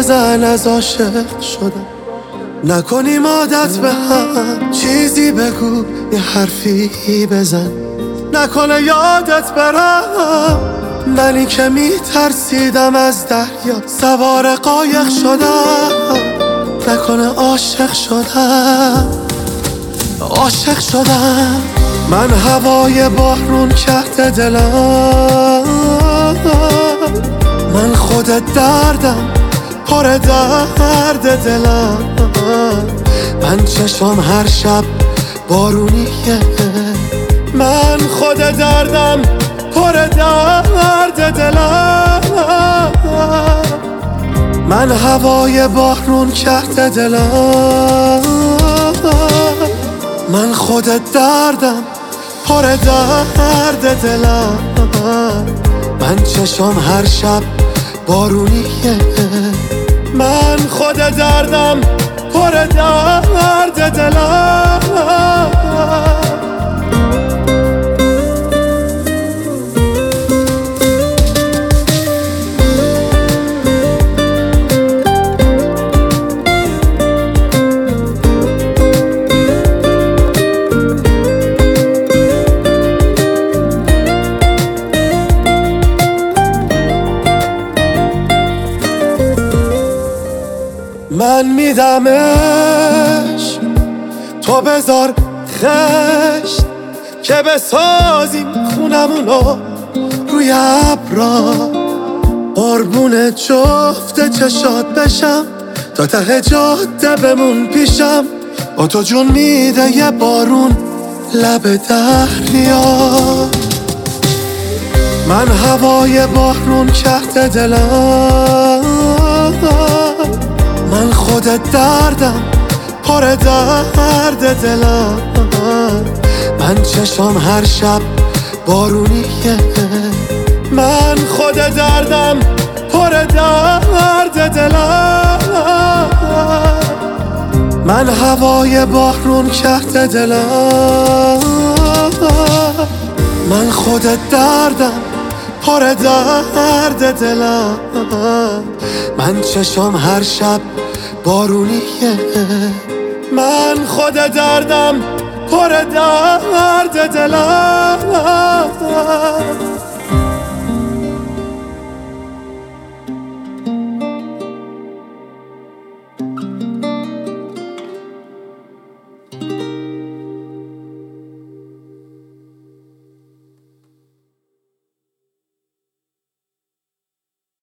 بزن از عاشق شدم، نکنیم عادت به هم. چیزی بگو، یه حرفی بزن، نکنه یادت برم. منی که میترسیدم از دریا سوار قایق شدم، نکنه عاشق شدم. عاشق شدم. من هوای بارون کرده دلم، من خود دردم پر درد دلم. من چشم هر شب بارونیه، من خود دردم پر درد دلم. من هوای بارون کرده دلم، من خود دردم پر درد دلم. من چشم هر شب بارونیه، من خود دردم پر درد دلم. من میدمش، تو بذار خشت که بسازیم خونمونو روی ابرا. قربون جفت چشات بشم تا ته جاده بمون پیشم. با تو جون میده یه بارون لب دریا. من هوای بارون کرده دلم، من خود دردم پر درد دلم. من چشم هر شب بارونیه، من خود دردم پر درد دلم. من هوای بارون کرده دلم، من خود دردم پر درد دلم. من چشم هر شب بارونیه، من خود دردم پر درد دلم.